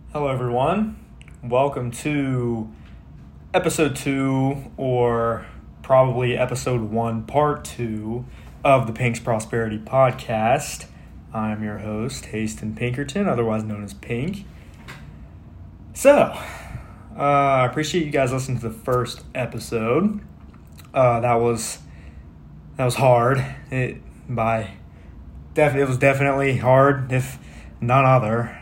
Hello, everyone. Welcome to episode 2, or probably episode 1, part 2 of the Pink's Prosperity Podcast. I'm your host, Haston Pinkerton, otherwise known as Pink. So, I appreciate you guys listening to the first episode. That was hard. It was definitely hard, if none other.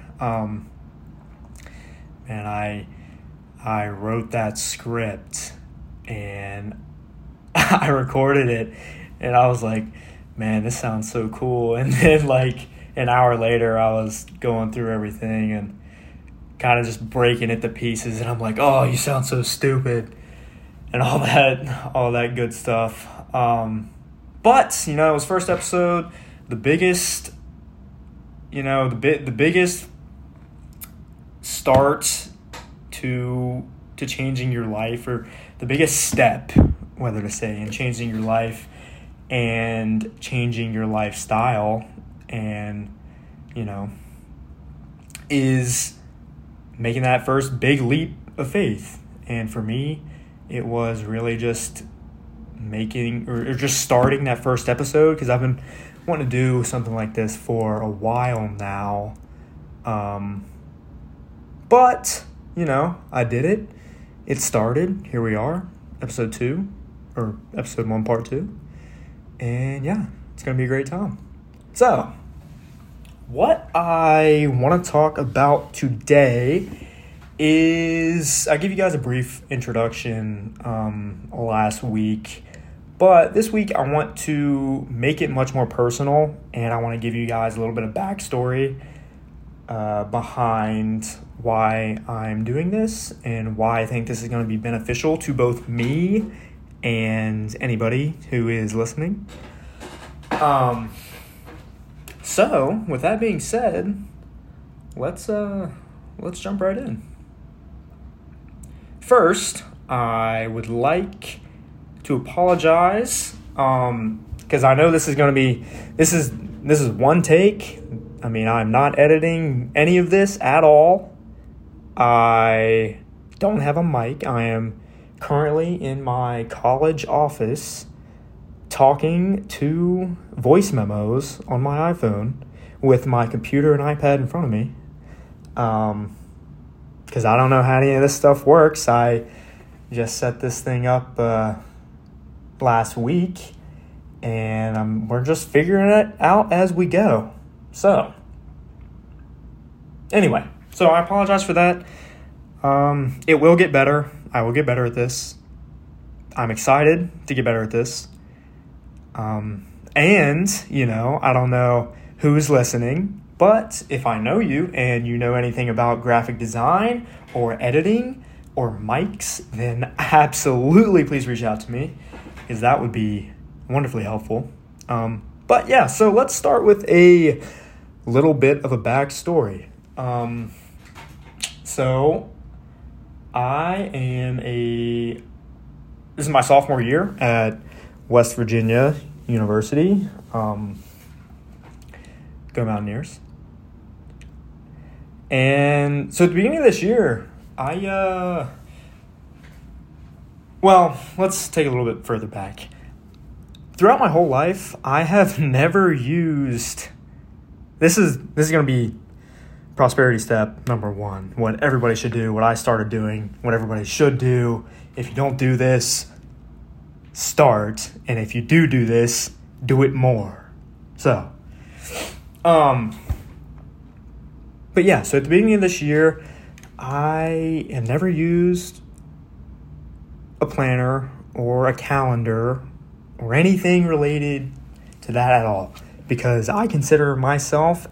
And I wrote that script and I recorded it and I was like, man, this sounds so cool. And then like an hour later, I was going through everything and kind of just breaking it to pieces. And I'm like, oh, you sound so stupid and all that good stuff. But, it was first episode, the biggest start to changing your life, or the biggest step, whether to say, in changing your life and changing your lifestyle, and is making that first big leap of faith. And for me, it was really just making or just starting that first episode, because I've been wanting to do something like this for a while now. But, I did it. It started. Here we are, episode 2, or episode 1, part 2. And yeah, it's going to be a great time. So, what I want to talk about today is, I gave you guys a brief introduction last week. But this week, I want to make it much more personal, and I want to give you guys a little bit of backstory behind why I'm doing this and why I think this is going to be beneficial to both me and anybody who is listening. So with that being said, let's jump right in. First, I would like to apologize, because I know this is one take. I mean, I'm not editing any of this at all. I don't have a mic. I am currently in my college office talking to voice memos on my iPhone with my computer and iPad in front of me. Because I don't know how any of this stuff works. I just set this thing up last week, and we're just figuring it out as we go. So, anyway, so I apologize for that. It will get better. I will get better at this. I'm excited to get better at this. And, I don't know who's listening, but if I know you and you know anything about graphic design or editing or mics, then absolutely please reach out to me, because that would be wonderfully helpful. But yeah, so let's start with a little bit of a backstory. So this is my sophomore year at West Virginia University. Go Mountaineers. And so at the beginning of this year, let's take a little bit further back. Throughout my whole life, I have never used, this is going to be prosperity step number 1, what everybody should do, what I started doing, what everybody should do. If you don't do this, start. And if you do this, do it more. So, but yeah, so at the beginning of this year, I have never used a planner or a calendar or anything related to that at all, because I considered myself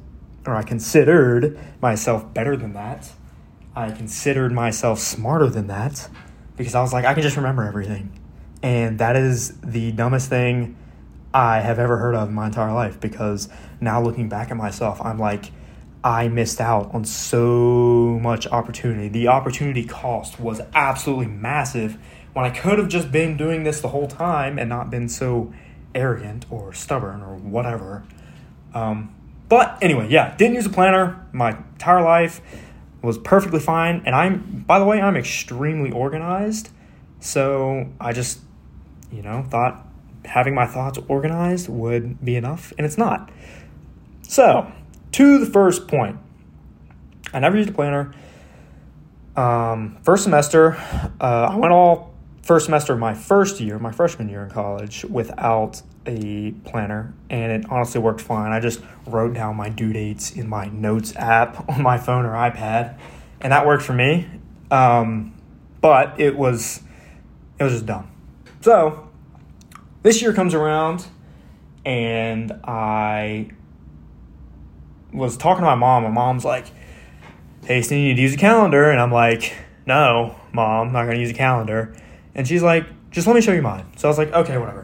better than that. I considered myself smarter than that, because I was like, I can just remember everything. And that is the dumbest thing I have ever heard of in my entire life, because now looking back at myself, I'm like, I missed out on so much opportunity. The opportunity cost was absolutely massive, when I could have just been doing this the whole time and not been so arrogant or stubborn or whatever. But anyway, yeah, didn't use a planner my entire life. was perfectly fine. And by the way, I'm extremely organized. So I just, thought having my thoughts organized would be enough, and it's not. So, to the first point, I never used a planner. First semester, I went all first semester of my freshman year in college, without a planner, and it honestly worked fine. I just wrote down my due dates in my notes app on my phone or iPad, and that worked for me. But it was just dumb. So this year comes around, and I was talking to my mom. My mom's like, "Hey, so you need to use a calendar." And I'm like, "No, Mom, I'm not going to use a calendar." And she's like, "Just let me show you mine." So I was like, "Okay, whatever."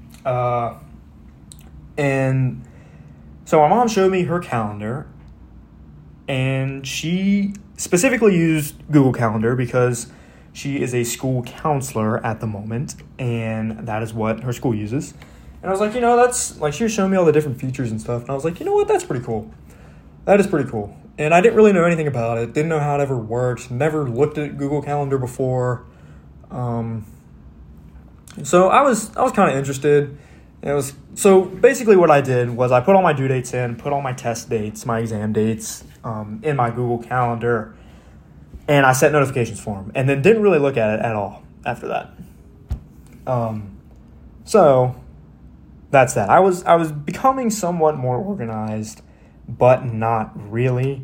And so my mom showed me her calendar, and she specifically used Google Calendar because she is a school counselor at the moment, and that is what her school uses. And I was like, that's like, she was showing me all the different features and stuff, and I was like, what, that's pretty cool. That is pretty cool. And I didn't really know anything about it, didn't know how it ever worked, never looked at Google Calendar before. So I was kind of interested. So basically what I did was I put all my due dates in, put all my test dates, my exam dates, in my Google Calendar, and I set notifications for them, and then didn't really look at it at all after that. So that's that. I was becoming somewhat more organized, but not really.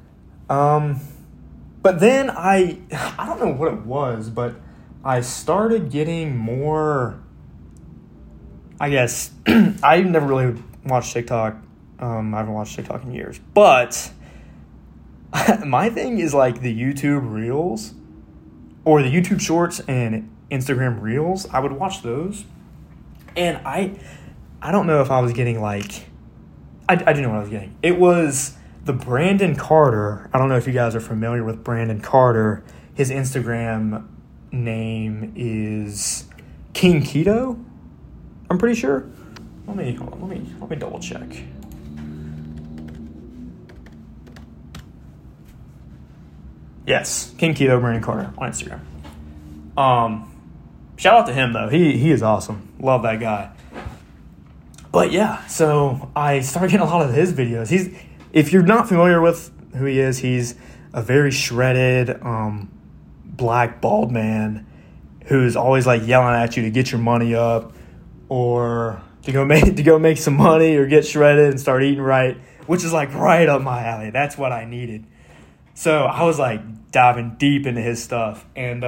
But then I don't know what it was, but I started getting more, I guess, I never really watched TikTok. I haven't watched TikTok in years, but my thing is like the YouTube Reels, or the YouTube Shorts and Instagram Reels. I would watch those, and I don't know if I was getting like, I didn't know what I was getting. It was the Brandon Carter. I don't know if you guys are familiar with Brandon Carter. His Instagram name is King Keto, I'm pretty sure. Let me double check. Yes, King Keto, Brandon Carter on Instagram. Shout out to him though. He is awesome. Love that guy. But yeah, so I started getting a lot of his videos. If you're not familiar with who he is, he's a very shredded, black bald man who's always like yelling at you to get your money up, or to go make some money, or get shredded and start eating right, which is like right up my alley. That's what I needed. So I was like diving deep into his stuff, and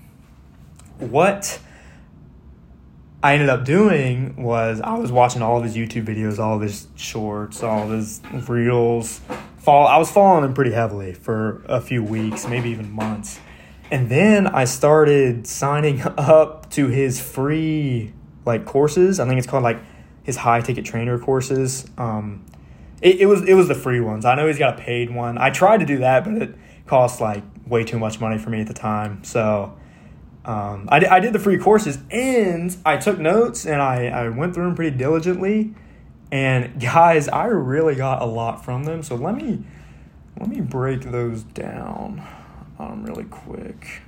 what I ended up doing was I was watching all of his YouTube videos, all of his shorts, all of his reels. I was following him pretty heavily for a few weeks, maybe even months. And then I started signing up to his free like courses. I think it's called like his high ticket trainer courses. It was the free ones. I know he's got a paid one. I tried to do that, but it cost like way too much money for me at the time. So I did the free courses, and I took notes, and I went through them pretty diligently. And guys, I really got a lot from them. So let me break those down really quick.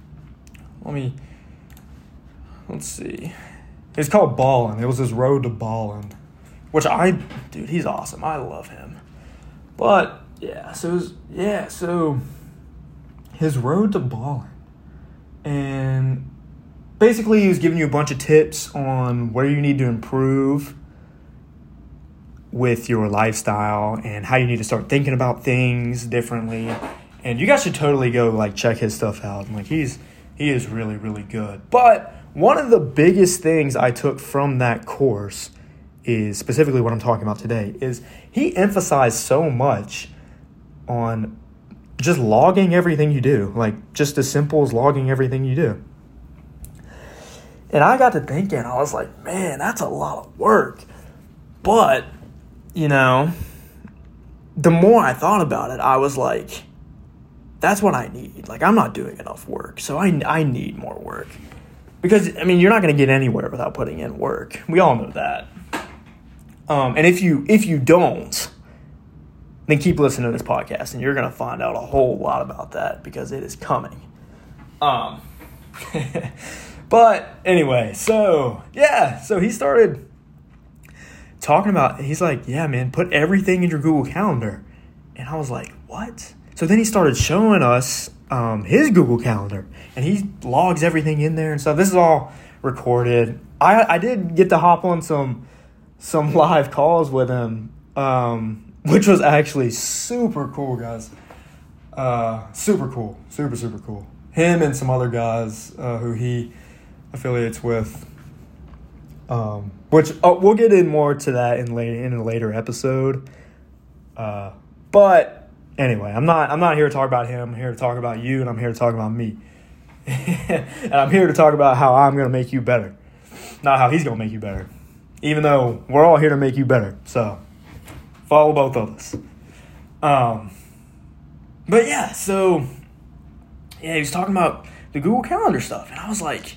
Let's see. It's called Ballin'. It was his road to Ballin', which dude, he's awesome. I love him. But yeah, so his road to Ballin', and basically he was giving you a bunch of tips on where you need to improve with your lifestyle and how you need to start thinking about things differently. And you guys should totally go like check his stuff out. And like he is really, really good. But one of the biggest things I took from that course is specifically what I'm talking about today, is he emphasized so much on just logging everything you do, like just as simple as logging everything you do. And I got to thinking, I was like, man, that's a lot of work. But, the more I thought about it, I was like, that's what I need. Like, I'm not doing enough work, so I need more work. Because, you're not going to get anywhere without putting in work. We all know that. And if you don't, then keep listening to this podcast, and you're going to find out a whole lot about that because it is coming. But anyway, so he started talking about, he's like, yeah, man, put everything in your Google Calendar. And I was like, what? So then he started showing us his Google Calendar, and he logs everything in there and stuff. This is all recorded. I did get to hop on some live calls with him, which was actually super cool, guys. Super cool. Super, super cool. Him and some other guys who he affiliates with, which we'll get in more to that in a later episode. But anyway, I'm not here to talk about him. I'm here to talk about you, and I'm here to talk about me. And I'm here to talk about how I'm going to make you better, not how he's going to make you better. Even though we're all here to make you better, so follow both of us. But yeah, so he was talking about the Google Calendar stuff, and I was like,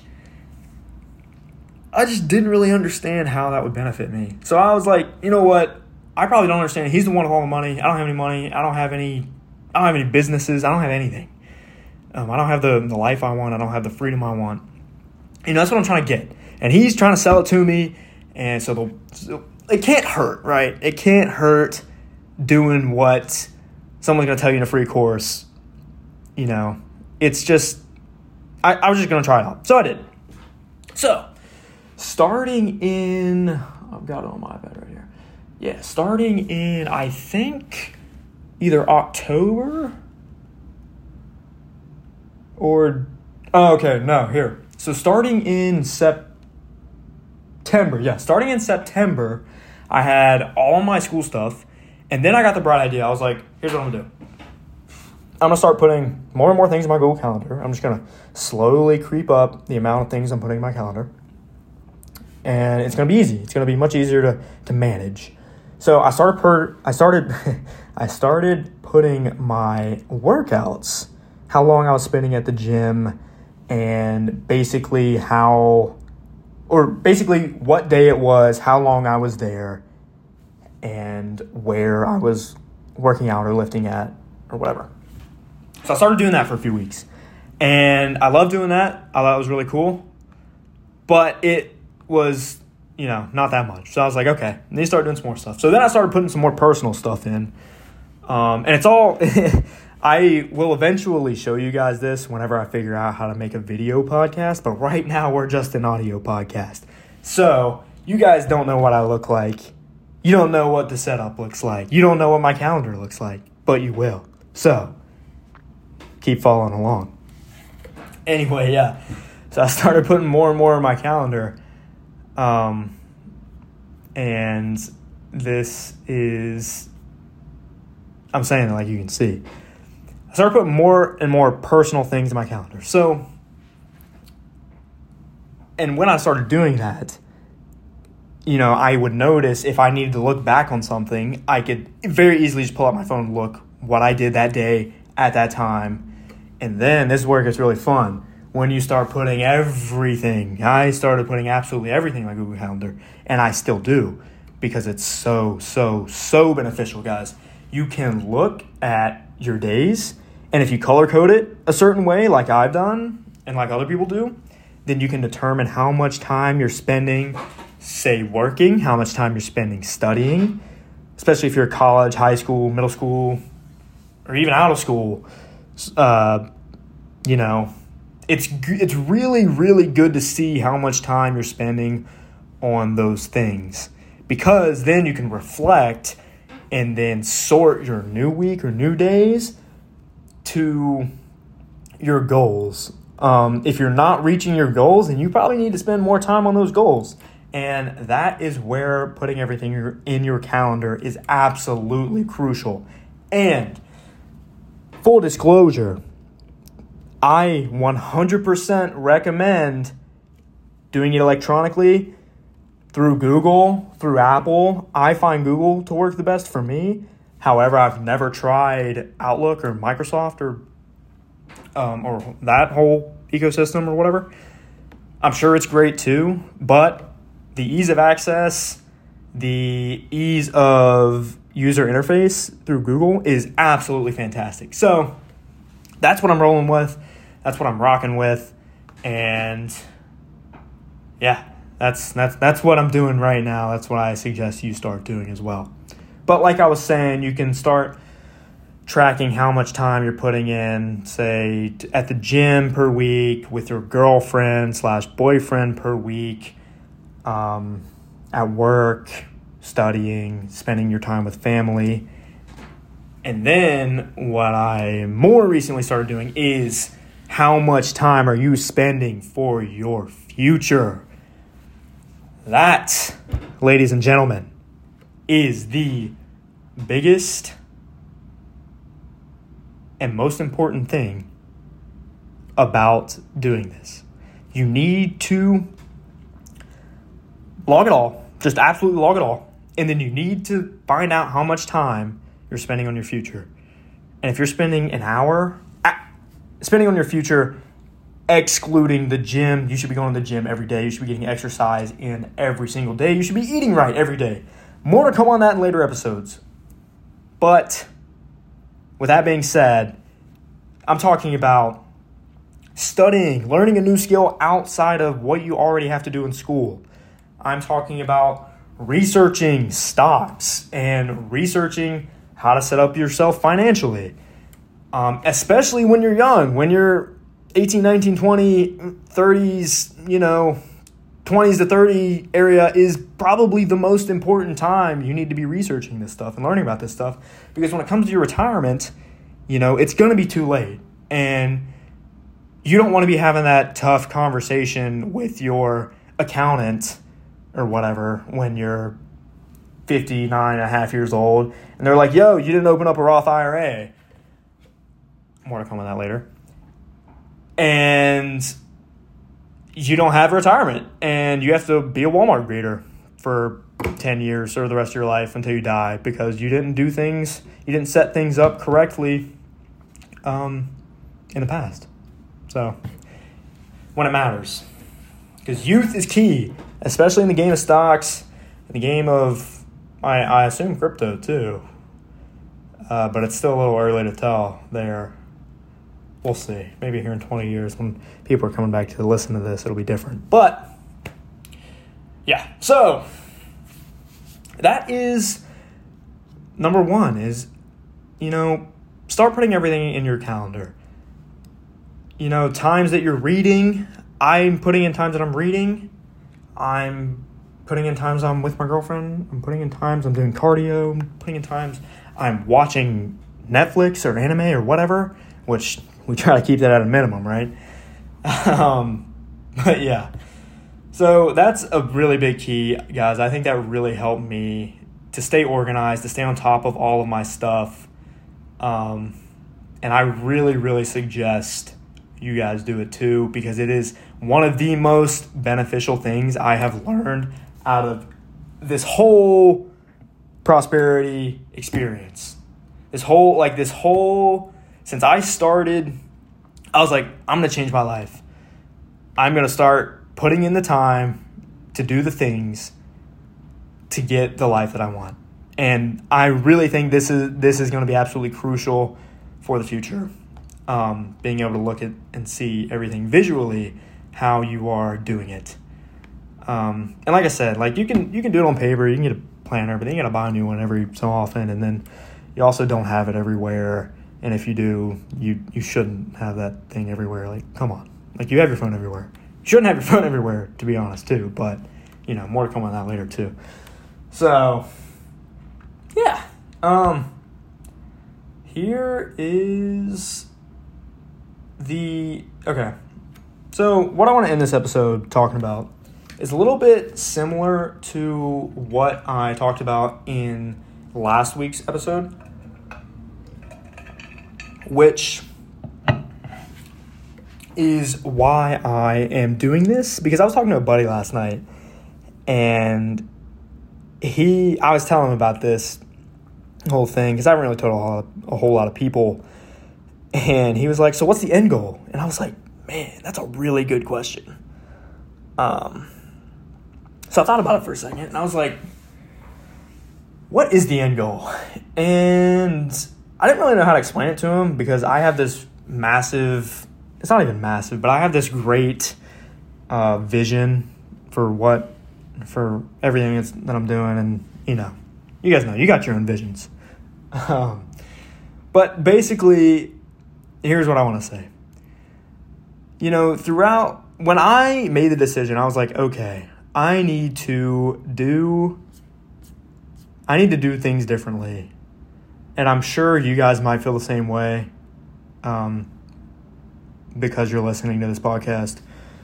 I just didn't really understand how that would benefit me. So I was like, you know what? I probably don't understand. He's the one with all the money. I don't have any money. I don't have any businesses. I don't have anything. I don't have the life I want. I don't have the freedom I want. That's what I'm trying to get. And he's trying to sell it to me. And so it can't hurt, right? It can't hurt doing what someone's going to tell you in a free course. It's just, I was just going to try it out. So I did. So, starting in, I've got it on my iPad right here. Yeah, starting in, I think, either October or, here. So starting in September, I had all my school stuff, and then I got the bright idea. I was like, here's what I'm going to do. I'm going to start putting more and more things in my Google Calendar. I'm just going to slowly creep up the amount of things I'm putting in my calendar. And it's going to be easy. It's going to be much easier to manage. So I started putting my workouts, how long I was spending at the gym, and basically what day it was, how long I was there, and where I was working out or lifting at or whatever. So I started doing that for a few weeks. And I loved doing that. I thought it was really cool. But it was, not that much. So I was like, okay, I need to start doing some more stuff. So then I started putting some more personal stuff in. And it's all, I will eventually show you guys this whenever I figure out how to make a video podcast. But right now we're just an audio podcast. So you guys don't know what I look like. You don't know what the setup looks like. You don't know what my calendar looks like. But you will. So keep following along. Anyway, yeah. So I started putting more and more in my calendar. And this is, I'm saying it like you can see. I started putting more and more personal things in my calendar. So, and when I started doing that, I would notice if I needed to look back on something, I could very easily just pull out my phone and look what I did that day at that time. And then this is where it gets really fun. When you start putting everything, I started putting absolutely everything in my Google Calendar, and I still do because it's so, so, so beneficial, guys. You can look at your days, and if you color code it a certain way, like I've done and like other people do, then you can determine how much time you're spending, say, working, how much time you're spending studying, especially if you're college, high school, middle school, or even out of school. It's really, really good to see how much time you're spending on those things, because then you can reflect and then sort your new week or new days to your goals. If you're not reaching your goals, then you probably need to spend more time on those goals. And that is where putting everything in your calendar is absolutely crucial. And full disclosure, I 100% recommend doing it electronically through Google, through Apple. I find Google to work the best for me. However, I've never tried Outlook or Microsoft or that whole ecosystem or whatever. I'm sure it's great too, but the ease of access, the ease of, user interface through Google is absolutely fantastic. So that's what I'm rolling with. That's what I'm rocking with. And yeah, that's what I'm doing right now. That's what I suggest you start doing as well. But like I was saying, you can start tracking how much time you're putting in, say, at the gym per week, with your girlfriend/boyfriend per week, at work, studying, spending your time with family. And then what I more recently started doing is how much time are you spending for your future? That, ladies and gentlemen, is the biggest and most important thing about doing this. You need to log it all, just absolutely log it all, and then you need to find out how much time you're spending on your future. And if you're spending an hour spending on your future, excluding the gym, you should be going to the gym every day. You should be getting exercise in every single day. You should be eating right every day. More to come on that in later episodes. But with that being said, I'm talking about studying, learning a new skill outside of what you already have to do in school. I'm talking about researching stocks and researching how to set up yourself financially. Especially when you're young, when you're 18, 19, 20, 30s, 20s to 30 area is probably the most important time you need to be researching this stuff and learning about this stuff. Because when it comes to your retirement, it's going to be too late. And you don't want to be having that tough conversation with your accountant or whatever when you're 59 and a half years old. And they're like, yo, you didn't open up a Roth IRA. More to come on that later. And you don't have retirement. And you have to be a Walmart greeter for 10 years or the rest of your life until you die because you didn't do things, you didn't set things up correctly in the past. So, when it matters. Because youth is key, especially in the game of stocks, in the game of, I assume, crypto too. But it's still a little early to tell there. We'll see. Maybe here in 20 years when people are coming back to listen to this, it'll be different. But, yeah. So, that is number one is, start putting everything in your calendar. Times that you're reading, I'm putting in times that I'm reading. I'm putting in times I'm with my girlfriend. I'm putting in times I'm doing cardio. I'm putting in times I'm watching Netflix or anime or whatever, which we try to keep that at a minimum, right? But yeah. So that's a really big key, guys. I think that really helped me to stay organized, to stay on top of all of my stuff. And I really, really suggest you guys do it too, because it is one of the most beneficial things I have learned out of this whole prosperity experience. Since I started, I was like, I'm going to change my life. I'm going to start putting in the time to do the things to get the life that I want. And I really think this is going to be absolutely crucial for the future. Being able to look at and see everything visually, how you are doing it. And like I said, you can do it on paper, you can get a planner, but then you got to buy a new one every so often. And then you also don't have it everywhere. And if you do, you shouldn't have that thing everywhere. Come on. You have your phone everywhere. You shouldn't have your phone everywhere, to be honest, too. But, more to come on that later, too. So, yeah. Here is okay. So, what I want to end this episode talking about is a little bit similar to what I talked about in last week's episode, which is why I am doing this, because I was talking to a buddy last night, and I was telling him about this whole thing, because I haven't really told a whole lot of people, and he was like, so what's the end goal? And I was like, man, that's a really good question. So I thought about it for a second, and I was like, what is the end goal? And I didn't really know how to explain it to him because I have this massive, it's not even massive, but I have this great vision for everything that I'm doing. And, you guys know, you got your own visions. But basically, here's what I want to say. Throughout, when I made the decision, I was like, okay, I need to do things differently. And I'm sure you guys might feel the same way because you're listening to this podcast.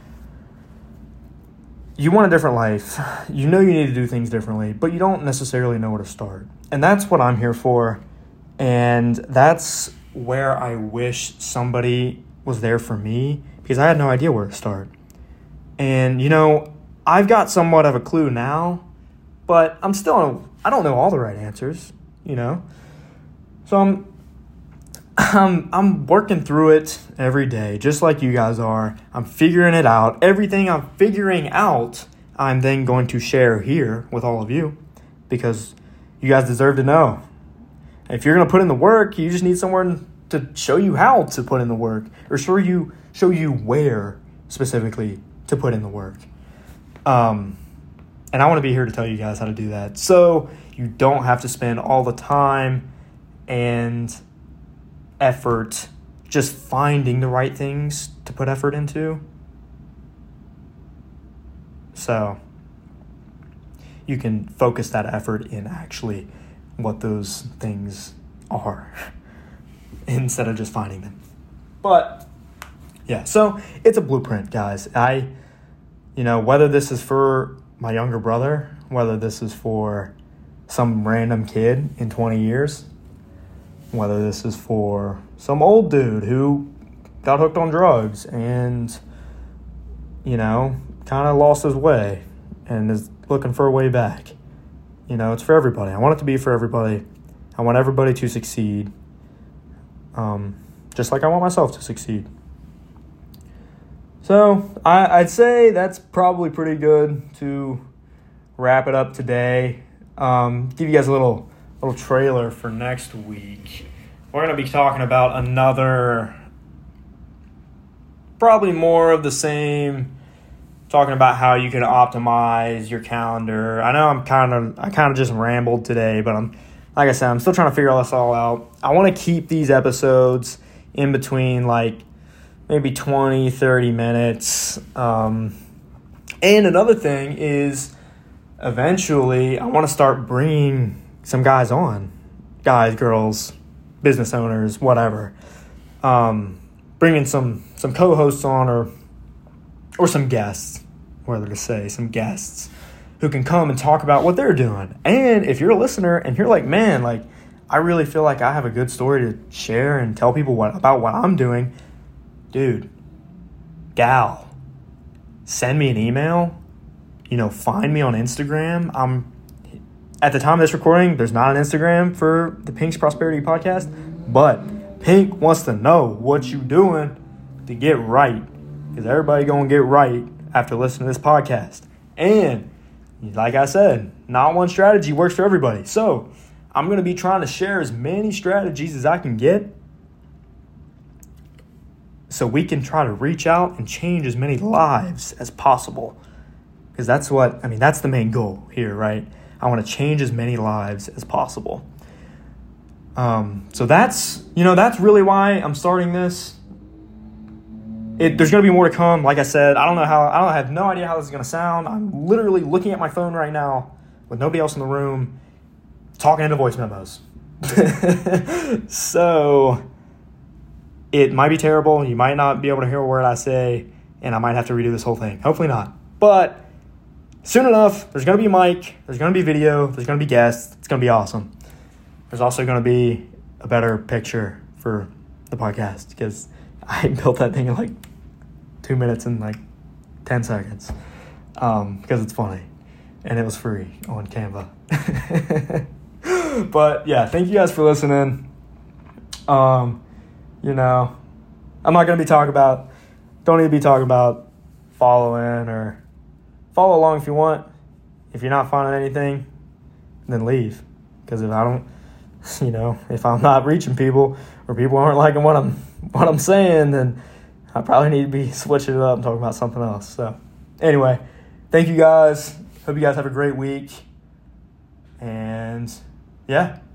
You want a different life. You know you need to do things differently, but you don't necessarily know where to start. And that's what I'm here for. And that's where I wish somebody was there for me because I had no idea where to start. And, I've got somewhat of a clue now, but I don't know all the right answers, So I'm working through it every day, just like you guys are. I'm figuring it out. Everything I'm figuring out, I'm then going to share here with all of you because you guys deserve to know. If you're going to put in the work, you just need someone to show you how to put in the work or show you where specifically to put in the work. And I want to be here to tell you guys how to do that. So you don't have to spend all the time and effort just finding the right things to put effort into. So you can focus that effort in actually what those things are instead of just finding them. But yeah, so it's a blueprint, guys. Whether this is for my younger brother, whether this is for some random kid in 20 years, whether this is for some old dude who got hooked on drugs and, kind of lost his way and is looking for a way back. It's for everybody. I want it to be for everybody. I want everybody to succeed, just like I want myself to succeed. So I'd say that's probably pretty good to wrap it up today. Give you guys a little trailer for next week. We're going to be talking about another, probably more of the same, talking about how you can optimize your calendar. I know I kind of just rambled today, but like I said, I'm still trying to figure all this all out. I want to keep these episodes in between maybe 20, 30 minutes. And another thing is eventually I want to start bringing some guys on, guys, girls, business owners, whatever. Bringing some co-hosts on or some guests, whether to say some guests who can come and talk about what they're doing. And if you're a listener and you're like, man, I really feel like I have a good story to share and tell people about what I'm doing, dude, gal, send me an email, find me on Instagram. At the time of this recording, there's not an Instagram for the Pink's Prosperity Podcast, but Pink wants to know what you doing to get right, because everybody going to get right after listening to this podcast. And like I said, not one strategy works for everybody. So I'm going to be trying to share as many strategies as I can get so we can try to reach out and change as many lives as possible. Because that's the main goal here, right? I want to change as many lives as possible. So that's really why I'm starting this. There's going to be more to come. Like I said, I have no idea how this is going to sound. I'm literally looking at my phone right now with nobody else in the room, talking into voice memos. So it might be terrible. You might not be able to hear a word I say, and I might have to redo this whole thing. Hopefully not. But soon enough, there's going to be a mic, there's going to be video, there's going to be guests. It's going to be awesome. There's also going to be a better picture for the podcast because I built that thing in 2 minutes and 10 seconds because it's funny and it was free on Canva. But yeah, thank you guys for listening. I'm not going to be don't need to be talking about following or follow along if you want. If you're not finding anything, then leave Because if I don't, if I'm not reaching people or people aren't liking what I'm saying, then I probably need to be switching it up and talking about something else. So anyway, thank you guys. Hope you guys have a great week. And yeah.